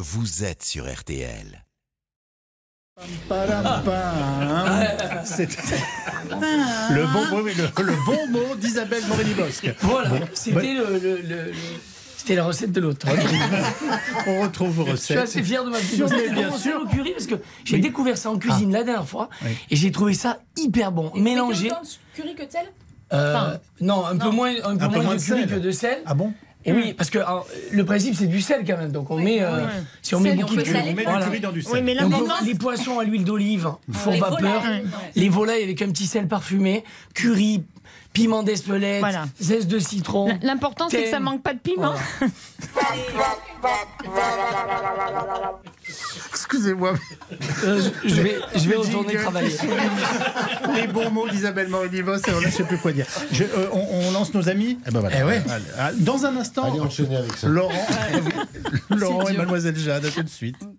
vous êtes sur RTL. C'était le bon mot d'Isabelle Morini-Bosque. Voilà, c'était c'était la recette de l'automne. On retrouve vos recettes. Je suis assez fier de ma cuisine. Bien sûr. Au curry parce que j'ai découvert ça en cuisine la dernière fois et j'ai trouvé ça hyper bon. Mélangé. Autant de curry que de sel Non, un peu moins de curry que de sel. Ah bon? Et oui, parce que alors, le principe c'est du sel quand même. Donc on met, si on met beaucoup de curry, On met du curry dans du sel. Oui, mais là, donc, maintenant, les poissons à l'huile d'olive, four Les vapeur, volailles. les volailles avec un petit sel parfumé, curry, piment d'Espelette, Voilà. zeste de citron. l'important, c'est que ça thym. manque pas de piment. Excusez-moi. Je vais retourner travailler. Les bons mots d'Isabelle Morini-Bosque, on ne sait plus quoi dire. On lance nos amis. Eh ben voilà. Allez, dans un instant, Allez, enchaîner avec ça. Laurent et Mademoiselle Jade, à tout de suite.